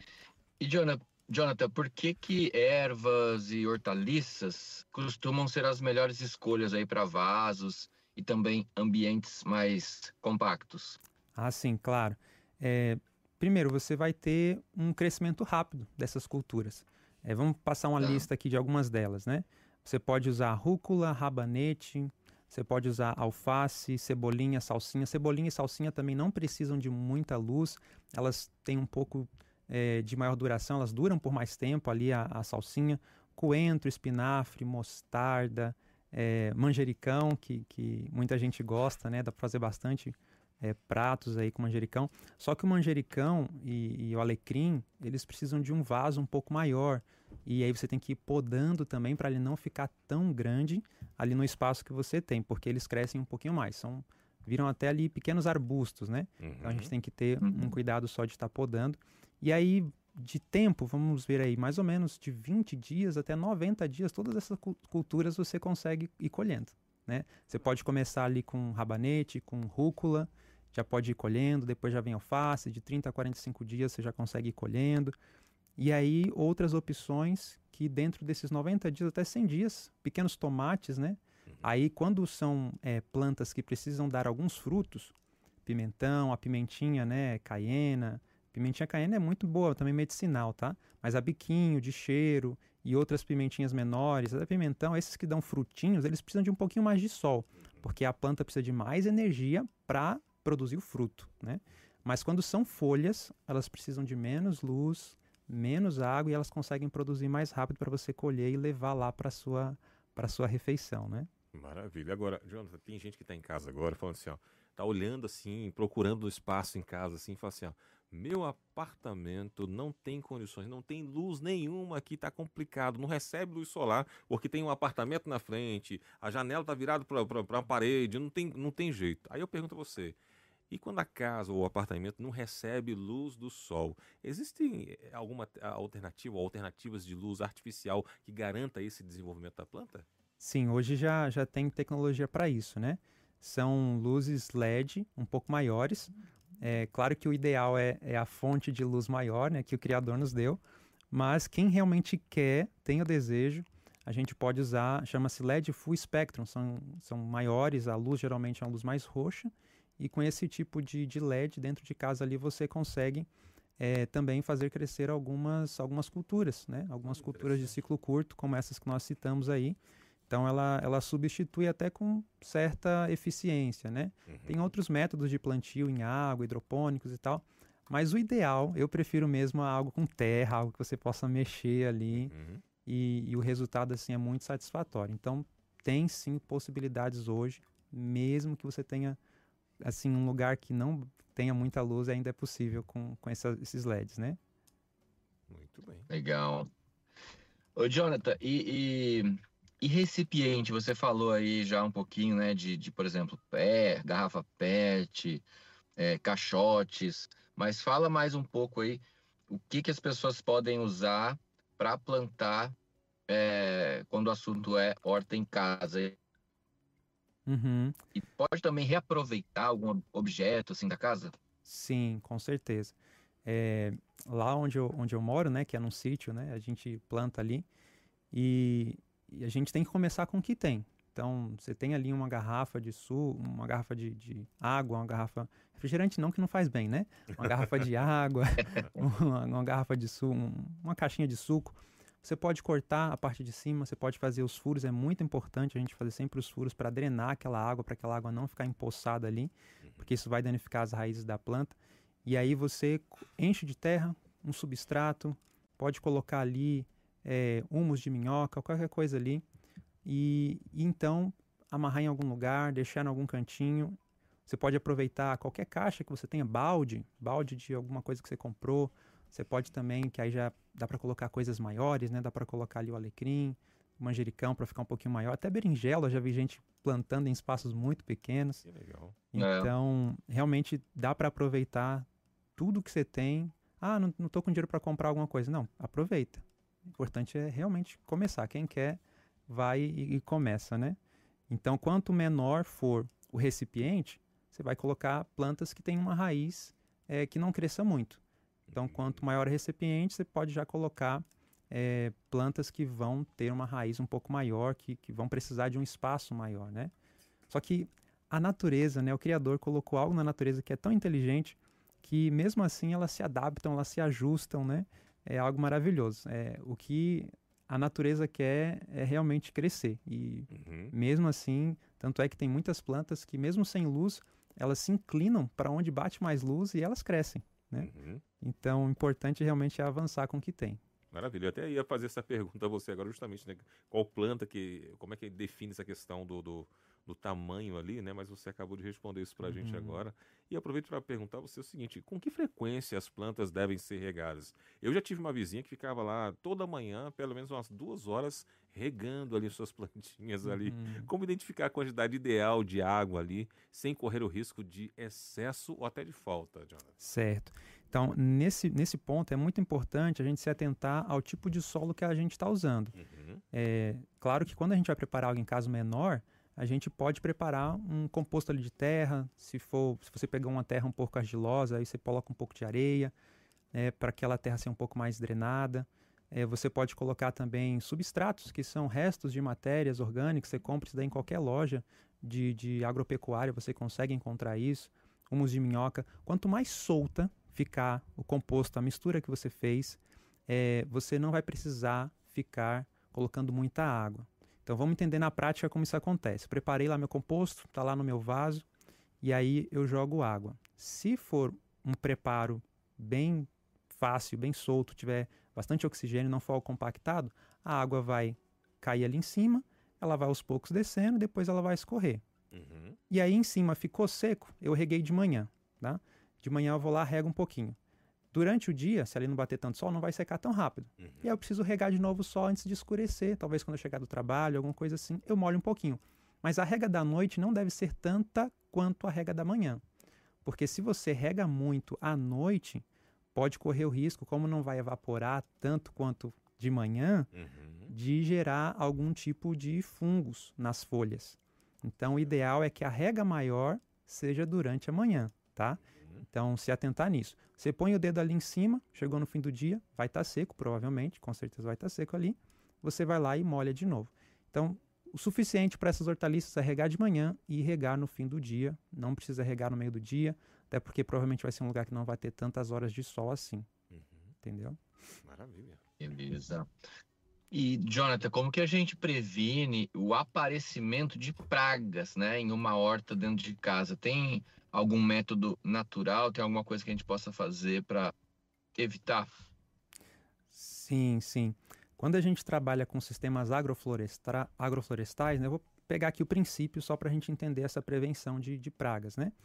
E Jonathan, por que ervas e hortaliças costumam ser as melhores escolhas aí para vasos e também ambientes mais compactos? Ah, sim, claro. Primeiro, você vai ter um crescimento rápido dessas culturas. Vamos passar uma lista aqui de algumas delas, né? Você pode usar rúcula, rabanete, você pode usar alface, cebolinha, salsinha. Cebolinha e salsinha também não precisam de muita luz, elas têm um pouco de maior duração, elas duram por mais tempo ali a salsinha. Coentro, espinafre, mostarda, manjericão, que muita gente gosta, né? Dá para fazer bastante pratos aí com manjericão. Só que o manjericão e o alecrim, eles precisam de um vaso um pouco maior. E aí você tem que ir podando também para ele não ficar tão grande ali no espaço que você tem, porque eles crescem um pouquinho mais. Viram até ali pequenos arbustos, né? Então a gente tem que ter um cuidado só de estar podando. E aí, de tempo, vamos ver aí, mais ou menos de 20 dias até 90 dias, todas essas culturas você consegue ir colhendo, né? Você pode começar ali com rabanete, com rúcula, já pode ir colhendo, depois já vem alface, de 30 a 45 dias você já consegue ir colhendo. E aí, outras opções que dentro desses 90 dias até 100 dias, pequenos tomates, né? Aí, quando são plantas que precisam dar alguns frutos, pimentão, a pimentinha, né, caiena. Pimentinha caiena é muito boa, também medicinal, tá? Mas a biquinho, de cheiro e outras pimentinhas menores, a pimentão, esses que dão frutinhos, eles precisam de um pouquinho mais de sol, porque a planta precisa de mais energia para produzir o fruto, né? Mas quando são folhas, elas precisam de menos luz, menos água e elas conseguem produzir mais rápido para você colher e levar lá para sua refeição, né? Maravilha. Agora, Jonathan, tem gente que está em casa agora falando assim, ó, tá olhando assim, procurando espaço em casa assim, fala assim, ó, meu apartamento não tem condições, não tem luz nenhuma aqui, tá complicado, não recebe luz solar, porque tem um apartamento na frente, a janela tá virada para uma parede, não tem jeito. Aí eu pergunto a você, e quando a casa ou o apartamento não recebe luz do sol, existe alguma alternativa ou alternativas de luz artificial que garanta esse desenvolvimento da planta? Sim, hoje já tem tecnologia para isso, né? São luzes LED um pouco maiores. Claro que o ideal é a fonte de luz maior, né, que o Criador nos deu, mas quem realmente quer, tem o desejo, a gente pode usar, chama-se LED Full Spectrum, são maiores, a luz geralmente é uma luz mais roxa, e com esse tipo de LED dentro de casa ali você consegue também fazer crescer algumas culturas, né? Algumas culturas de ciclo curto, como essas que nós citamos aí. Então ela substitui até com certa eficiência, né? Tem outros métodos de plantio em água, hidropônicos e tal, mas o ideal, eu prefiro mesmo algo com terra, algo que você possa mexer ali e o resultado assim é muito satisfatório. Então tem sim possibilidades hoje, mesmo que você tenha assim um lugar que não tenha muita luz, ainda é possível com esses LEDs, né? Muito bem. Legal. Ô, Jonathan, e recipiente? Você falou aí já um pouquinho, né, de por exemplo, garrafa PET, caixotes, mas fala mais um pouco aí o que as pessoas podem usar para plantar quando o assunto é horta em casa. E pode também reaproveitar algum objeto assim da casa? Sim, com certeza. Lá onde eu moro, né, que é num sítio, né, a gente planta ali e a gente tem que começar com o que tem. Então, você tem ali uma garrafa de uma garrafa de água, uma garrafa... Refrigerante não, que não faz bem, né? Uma garrafa de água, uma garrafa de suco, uma caixinha de suco. Você pode cortar a parte de cima, você pode fazer os furos. É muito importante a gente fazer sempre os furos para drenar aquela água, para aquela água não ficar empoçada ali, porque isso vai danificar as raízes da planta. E aí você enche de terra, um substrato, pode colocar ali humus de minhoca, qualquer coisa ali. E então amarrar em algum lugar, deixar em algum cantinho. Você pode aproveitar qualquer caixa que você tenha, balde de alguma coisa que você comprou. Você pode também, que aí já dá para colocar coisas maiores, né? Dá para colocar ali o alecrim, o manjericão para ficar um pouquinho maior. Até berinjela, eu já vi gente plantando em espaços muito pequenos. Que legal. Então, realmente dá para aproveitar tudo que você tem. Ah, não tô com dinheiro para comprar alguma coisa. Não, aproveita. O importante é realmente começar. Quem quer vai e começa, né? Então, quanto menor for o recipiente, você vai colocar plantas que têm uma raiz que não cresça muito. Então, quanto maior o recipiente, você pode já colocar plantas que vão ter uma raiz um pouco maior, que vão precisar de um espaço maior, né? Só que a natureza, né? O Criador colocou algo na natureza que é tão inteligente que, mesmo assim, elas se adaptam, elas se ajustam, né? É algo maravilhoso. O que a natureza quer é realmente crescer. E mesmo assim, tanto é que tem muitas plantas que, mesmo sem luz, elas se inclinam para onde bate mais luz e elas crescem, né? Então, o importante realmente é avançar com o que tem. Maravilha. Eu até ia fazer essa pergunta a você agora justamente, né? Qual planta como é que define essa questão do tamanho ali, né? Mas você acabou de responder isso pra gente agora. E aproveito para perguntar a você o seguinte: com que frequência as plantas devem ser regadas? Eu já tive uma vizinha que ficava lá toda manhã, pelo menos umas 2 horas, regando ali suas plantinhas ali. Como identificar a quantidade ideal de água ali, sem correr o risco de excesso ou até de falta, Jonathan? Certo. Então, nesse ponto é muito importante a gente se atentar ao tipo de solo que a gente está usando. Claro que quando a gente vai preparar algo em caso menor, a gente pode preparar um composto ali de terra. Se você pegar uma terra um pouco argilosa, aí você coloca um pouco de areia, para aquela terra ser um pouco mais drenada. Você pode colocar também substratos, que são restos de matérias orgânicas. Você compra isso daí em qualquer loja de agropecuária, você consegue encontrar isso. Humus de minhoca. Quanto mais solta ficar o composto, a mistura que você fez, você não vai precisar ficar colocando muita água. Então vamos entender na prática como isso acontece. Preparei lá meu composto, está lá no meu vaso, e aí eu jogo água. Se for um preparo bem fácil, bem solto, tiver bastante oxigênio, não for compactado, a água vai cair ali em cima, ela vai aos poucos descendo, depois ela vai escorrer. E aí em cima ficou seco, eu reguei de manhã, tá? De manhã eu vou lá, rego um pouquinho. Durante o dia, se ali não bater tanto sol, não vai secar tão rápido. E aí eu preciso regar de novo só antes de escurecer. Talvez quando eu chegar do trabalho, alguma coisa assim, eu molho um pouquinho. Mas a rega da noite não deve ser tanta quanto a rega da manhã. Porque se você rega muito à noite, pode correr o risco, como não vai evaporar tanto quanto de manhã, de gerar algum tipo de fungos nas folhas. Então o ideal é que a rega maior seja durante a manhã, tá? Então, se atentar nisso. Você põe o dedo ali em cima, chegou no fim do dia, vai estar seco, provavelmente, com certeza vai estar seco ali. Você vai lá e molha de novo. Então, o suficiente para essas hortaliças é regar de manhã e regar no fim do dia. Não precisa regar no meio do dia, até porque provavelmente vai ser um lugar que não vai ter tantas horas de sol assim. Entendeu? Maravilha. Beleza. E, Jonathan, como que a gente previne o aparecimento de pragas, né, em uma horta dentro de casa? Tem algum método natural? Tem alguma coisa que a gente possa fazer para evitar? Sim, sim. Quando a gente trabalha com sistemas agroflorestais, né, eu vou pegar aqui o princípio só para a gente entender essa prevenção de pragas, né?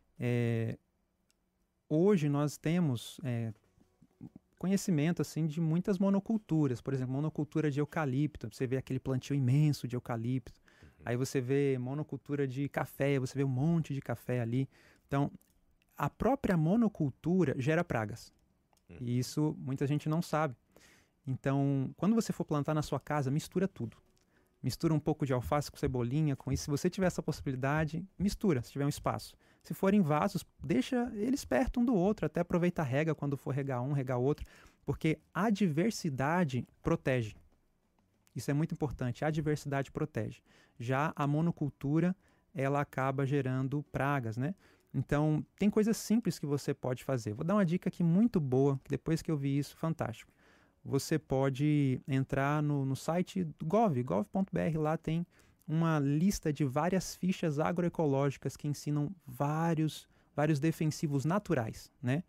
Hoje nós temos conhecimento assim, de muitas monoculturas. Por exemplo, monocultura de eucalipto. Você vê aquele plantio imenso de eucalipto. Aí você vê monocultura de café, você vê um monte de café ali. Então, a própria monocultura gera pragas. E isso muita gente não sabe. Então, quando você for plantar na sua casa, mistura tudo. mistura um pouco de alface com cebolinha, com isso. Se você tiver essa possibilidade, mistura, se tiver um espaço. Se forem vasos, deixa eles perto um do outro, até aproveita a rega quando for regar um, regar outro, porque a diversidade protege. Isso é muito importante, a diversidade protege. Já a monocultura, ela acaba gerando pragas, né? Então, tem coisas simples que você pode fazer. Vou dar uma dica aqui muito boa, que depois que eu vi isso, fantástico. Você pode entrar no site do gov.br, lá tem uma lista de várias fichas agroecológicas que ensinam vários defensivos naturais, né?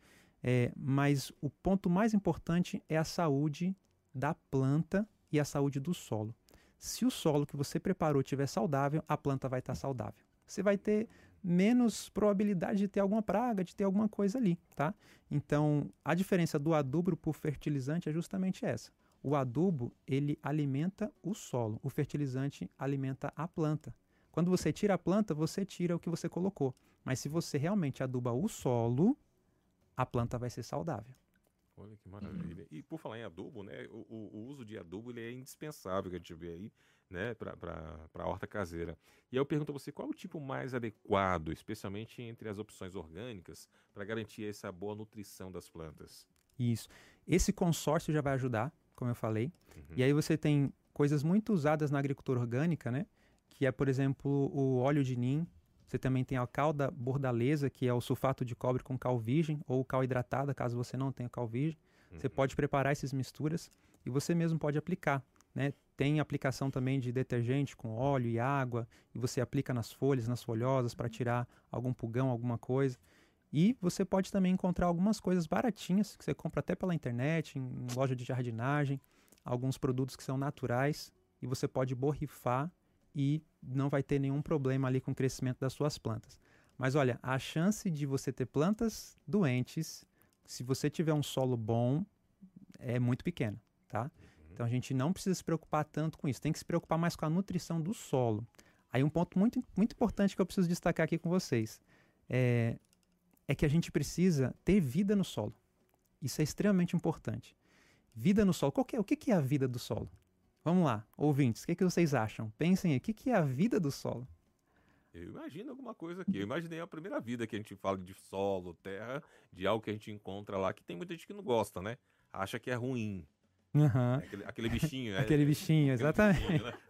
Mas o ponto mais importante é a saúde da planta e a saúde do solo. Se o solo que você preparou estiver saudável, a planta vai estar saudável. Você vai ter menos probabilidade de ter alguma praga, de ter alguma coisa ali, tá? Então, a diferença do adubo para o fertilizante é justamente essa. O adubo, ele alimenta o solo. O fertilizante alimenta a planta. Quando você tira a planta, você tira o que você colocou. Mas se você realmente aduba o solo, a planta vai ser saudável. Olha que maravilha. E por falar em adubo, né? O uso de adubo ele é indispensável, que a gente vê aí, né? Para a horta caseira. E aí eu pergunto a você, qual é o tipo mais adequado, especialmente entre as opções orgânicas, para garantir essa boa nutrição das plantas? Isso. Esse consórcio já vai ajudar, como eu falei. E aí você tem coisas muito usadas na agricultura orgânica, né? Que é, por exemplo, o óleo de nim. Você também tem a cal da bordaleza, que é o sulfato de cobre com cal virgem, ou cal hidratada, caso você não tenha cal virgem. Você pode preparar essas misturas e você mesmo pode aplicar, né? Tem aplicação também de detergente com óleo e água, e você aplica nas folhas, nas folhosas, para tirar algum pulgão, alguma coisa. E você pode também encontrar algumas coisas baratinhas, que você compra até pela internet, em loja de jardinagem, alguns produtos que são naturais, e você pode borrifar e não vai ter nenhum problema ali com o crescimento das suas plantas. Mas olha, a chance de você ter plantas doentes, se você tiver um solo bom, é muito pequena, tá? Então a gente não precisa se preocupar tanto com isso, tem que se preocupar mais com a nutrição do solo. Aí um ponto muito, muito importante que eu preciso destacar aqui com vocês é que a gente precisa ter vida no solo. Isso é extremamente importante. Vida no solo. O que é a vida do solo? Vamos lá, ouvintes, o que vocês acham? Pensem aí, o que é a vida do solo? Eu imagino alguma coisa aqui. Eu imaginei a primeira vida que a gente fala de solo, terra, de algo que a gente encontra lá, que tem muita gente que não gosta, né? Acha que é ruim. Aquele bichinho. Aquele bichinho, exatamente. Bichinho, né?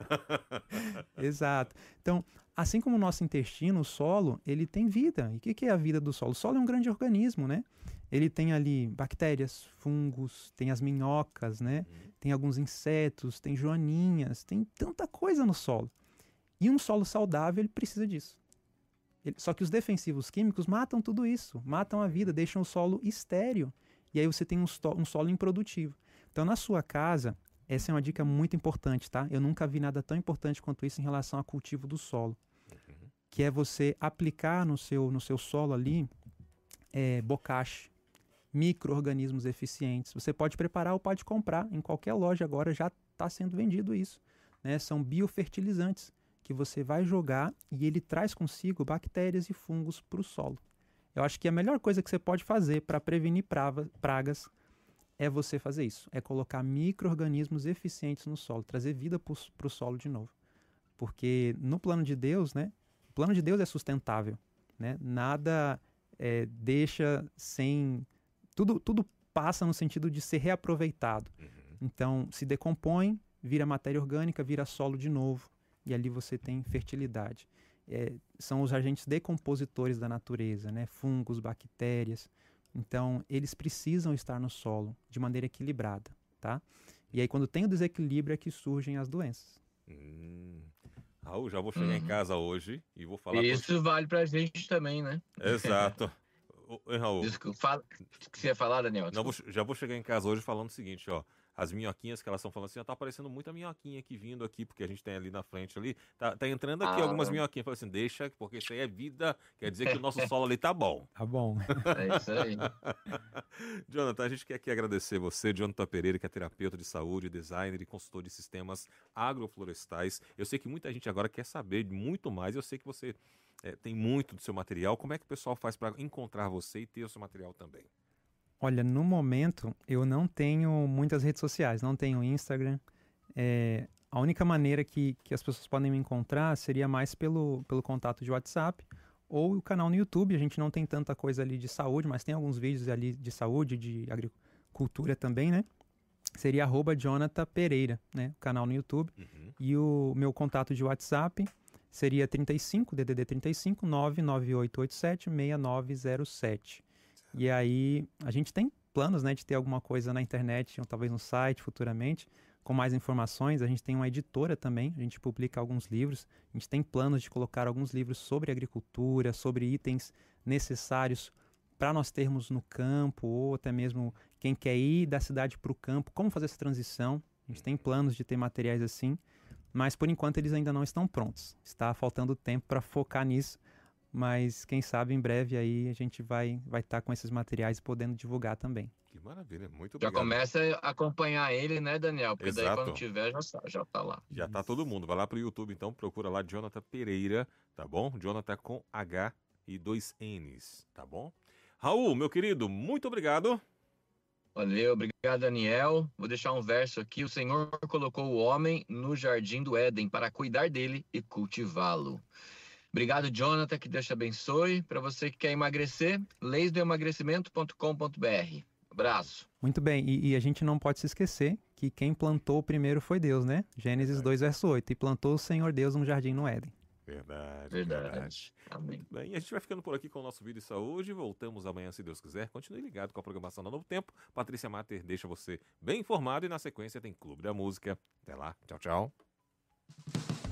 Exato. Então, assim como o nosso intestino, o solo, ele tem vida. E o que é a vida do solo? O solo é um grande organismo, né? Ele tem ali bactérias, fungos, tem as minhocas, né? Tem alguns insetos, tem joaninhas, tem tanta coisa no solo. E um solo saudável, ele precisa disso. Só que os defensivos químicos matam tudo isso, matam a vida, deixam o solo estéril. E aí você tem um solo improdutivo. Então, na sua casa, essa é uma dica muito importante, tá? Eu nunca vi nada tão importante quanto isso em relação ao cultivo do solo. Que é você aplicar no seu solo ali bocache, micro-organismos eficientes. Você pode preparar ou pode comprar. Em qualquer loja agora já está sendo vendido isso, né? São biofertilizantes que você vai jogar e ele traz consigo bactérias e fungos para o solo. Eu acho que a melhor coisa que você pode fazer para prevenir pragas é você fazer isso. É colocar micro-organismos eficientes no solo, trazer vida para o solo de novo. Porque no plano de Deus, né? O plano de Deus é sustentável, né? Nada deixa sem... Tudo passa no sentido de ser reaproveitado. Então, se decompõe, vira matéria orgânica, vira solo de novo. E ali você tem fertilidade. São os agentes decompositores da natureza, né? Fungos, bactérias. Então, eles precisam estar no solo de maneira equilibrada, tá? E aí, quando tem o desequilíbrio, é que surgem as doenças. Raul, já vou chegar em casa hoje e vou falar... Isso vale pra gente também, né? Exato. Raul. Desculpa, o que você ia falar, Daniel? Não, já vou chegar em casa hoje falando o seguinte, ó. As minhoquinhas que elas estão falando assim, tá aparecendo muita minhoquinha aqui vindo aqui, porque a gente tem ali na frente ali. Tá entrando aqui algumas minhoquinhas. Falei assim, deixa, porque isso aí é vida, quer dizer que o nosso solo ali tá bom. Tá bom. É isso aí. Jonathan, a gente quer aqui agradecer você, Jonathan Pereira, que é terapeuta de saúde, designer e consultor de sistemas agroflorestais. Eu sei que muita gente agora quer saber muito mais, eu sei que você tem muito do seu material. Como é que o pessoal faz para encontrar você e ter o seu material também? Olha, no momento eu não tenho muitas redes sociais, não tenho Instagram. A única maneira que as pessoas podem me encontrar seria mais pelo contato de WhatsApp ou o canal no YouTube. A gente não tem tanta coisa ali de saúde, mas tem alguns vídeos ali de saúde, de agricultura também, né? Seria @Jonathan Pereira, né? O canal no YouTube. E o meu contato de WhatsApp seria 35, DDD 35, 99887 6907. E aí, a gente tem planos, né, de ter alguma coisa na internet, ou talvez no site futuramente, com mais informações. A gente tem uma editora também, a gente publica alguns livros. A gente tem planos de colocar alguns livros sobre agricultura, sobre itens necessários para nós termos no campo, ou até mesmo quem quer ir da cidade para o campo, como fazer essa transição. A gente tem planos de ter materiais assim, mas por enquanto eles ainda não estão prontos. Está faltando tempo para focar nisso, mas quem sabe em breve aí a gente vai estar com esses materiais podendo divulgar também. Que maravilha, muito Já obrigado. começa a acompanhar ele, né, Daniel? Porque daí Exato. quando tiver, já tá lá. Já tá todo mundo. Vai lá pro YouTube, então, procura lá Jonathan Pereira, tá bom? Jonathan com H e 2 N's, tá bom? Raul, meu querido, muito obrigado. Valeu, obrigado, Daniel. Vou deixar um verso aqui. O Senhor colocou o homem no jardim do Éden para cuidar dele e cultivá-lo. Obrigado, Jonathan, que Deus te abençoe. Para você que quer emagrecer, leisdoemagrecimento.com.br. Abraço. Muito bem, e a gente não pode se esquecer que quem plantou primeiro foi Deus, né? Gênesis 2, verso 8. E plantou o Senhor Deus um jardim no Éden. Verdade. Amém. Bem, e a gente vai ficando por aqui com o nosso Vida e Saúde. Voltamos amanhã, se Deus quiser. Continue ligado com a programação da Novo Tempo. Patrícia Mater deixa você bem informado e na sequência tem Clube da Música. Até lá. Tchau, tchau.